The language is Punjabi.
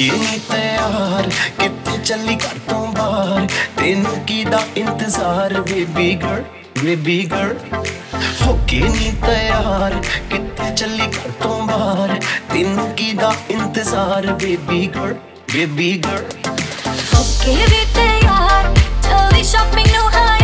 ਕੇ ਨੀ ਤਿਆਰ ਕਿਤੇ ਚੱਲੀ ਘਰ ਤੋਂ ਬਾਹਰ ਤੈਨੂੰ ਕਿਹਦਾ ਇੰਤਜ਼ਾਰ ਬੇਬੀ ਗਰਲ ਬੇਬੀ ਗਰਲ ਹੋ ਕੇ ਨੀ ਤਿਆਰ ਕਿਤੇ ਚੱਲੀ ਘਰ ਤੋਂ ਬਾਹਰ ਤੈਨੂੰ ਕਿਹਦਾ ਇੰਤਜ਼ਾਰ baby girl baby girl Okay ਵੀ ਤਿਆਰ ਚੱਲੀ ਸ਼ਾਪਿੰਗ ਨੂੰ ਹਾਈ